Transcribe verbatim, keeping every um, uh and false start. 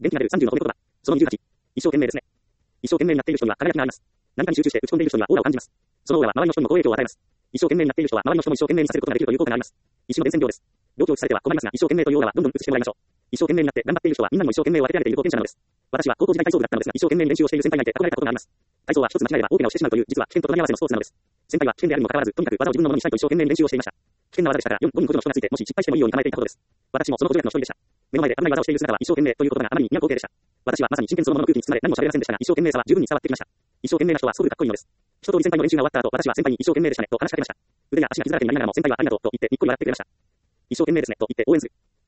元気が出るさんじゅうの褒め言葉。そのにじゅうはち。一生懸命ですね。一生懸命になっている人には輝きがあります。何かに集中して打ち込んでいる人にはオーラを感じます。そのオーラは周りの人にも好影響を与えます。一生懸命になっている人は周りの人も一生懸命にさせることができるという効果があります。石の伝染病です。病気を移されては困りますが、一生懸命というオーラはどんどん移してもらいましょう。一生懸命になって頑張っている人はみんなにも一生懸命を分けてあげている貢献者なのです。私は高校時代体操部だったのですが、一生懸命に練習をしている先輩がいて憧れたことがあります。体操は一つ間違えれば大怪我をしてしまうという、実は危険と隣り合わせのスポーツなのです。先輩は危険であるにもかかわらず、とにかく技を自分のものにしたいと一生懸命に練習をしていました。危険な技でしたから、よん、ごにん個人の人がついて、もし失敗してもいいように構えていたことです。私もそのご助役の一人でした。目の前で危ない技をしている姿は一生懸命ということがあまりに似合う光景でした。私はまさに真剣そのものの空気に包まれ何も喋れませんでしたが、一生懸命さは十分に伝わってきました。一生懸命な人はすごくかっこいいのです。一通り先輩の練習が終わった後、私は先輩に一生懸命でしたねと話しかけました。腕や足が傷だらけになりながらも先輩はありがとうと言ってにっこり笑ってくれました。一生懸命ですねと言って応援する。